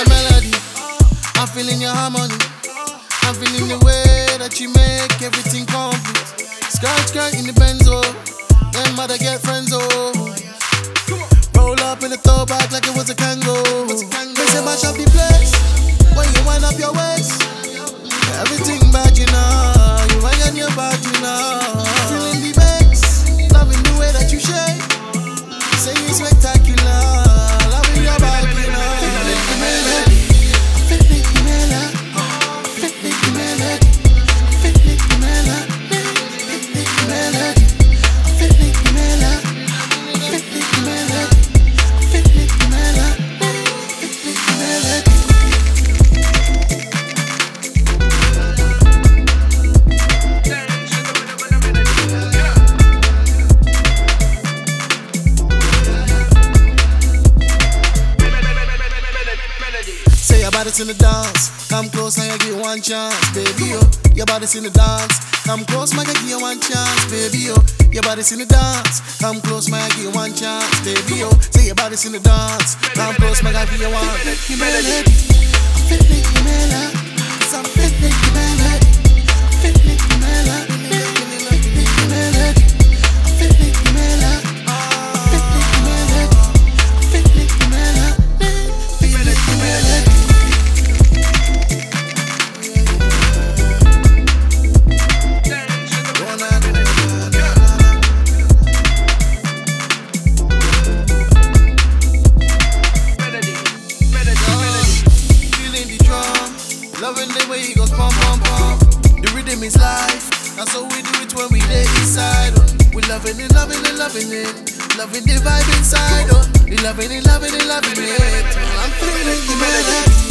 melody. I'm feeling your harmony. I'm feeling the way that you make everything complete. Skirt in the Benzo, then mother get friends, oh. Roll up in the throwback like it was a Kango. They say mash up the place when you wind up your waist. Everything bad, you know. You wind your body, you know. Feeling the bass, loving the way that you shake. Say you spectacular, loving your body, you know. Feeling the melody, feeling the melody, feeling the melody, feeling the melody, feeling the melody, feeling the melody, feeling the melody, feeling the melody, feeling the melody. Say your body's in the dance, come close and you get one chance, baby, oh. Your body's in the dance, come close, man, I give you one chance, baby, oh. Your body's in the dance, come close, man, I give you one chance, baby, oh. Say your body's in the dance, come close, man, I give you one. You melody, I feel like you melody, I'm feeling like you melody, I feel like you melody, I feel like you melody, I feel like you melody, I feel like you melody, I feel like you melody, feel like you melody. Loving the way he goes pom pom pom. The rhythm is life. That's how we do it when we lay inside. We loving it, loving it, loving it. Loving the vibe inside. We loving it, loving it, loving it. I'm feeling the melody.